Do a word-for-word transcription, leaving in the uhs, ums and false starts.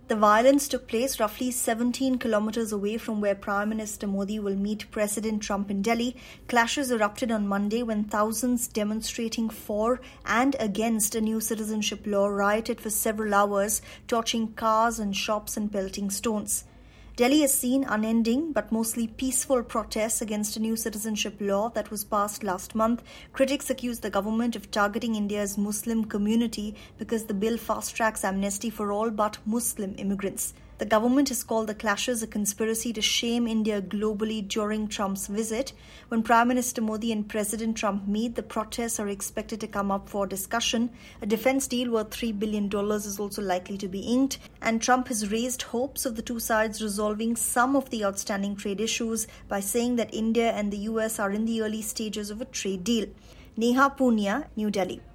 The violence took place roughly seventeen kilometers away from where Prime Minister Modi will meet President Trump in Delhi. Clashes erupted on Monday when thousands demonstrating for and against a new citizenship law rioted for several hours, torching cars and shops and pelting stones. Delhi has seen unending but mostly peaceful protests against a new citizenship law that was passed last month. Critics accuse the government of targeting India's Muslim community because the bill fast-tracks amnesty for all but Muslim immigrants. The government has called the clashes a conspiracy to shame India globally during Trump's visit. When Prime Minister Modi and President Trump meet, the protests are expected to come up for discussion. A defense deal worth three billion dollars is also likely to be inked, and Trump has raised hopes of the two sides resolving some of the outstanding trade issues by saying that India and the U S are in the early stages of a trade deal. Neha Punia, New Delhi.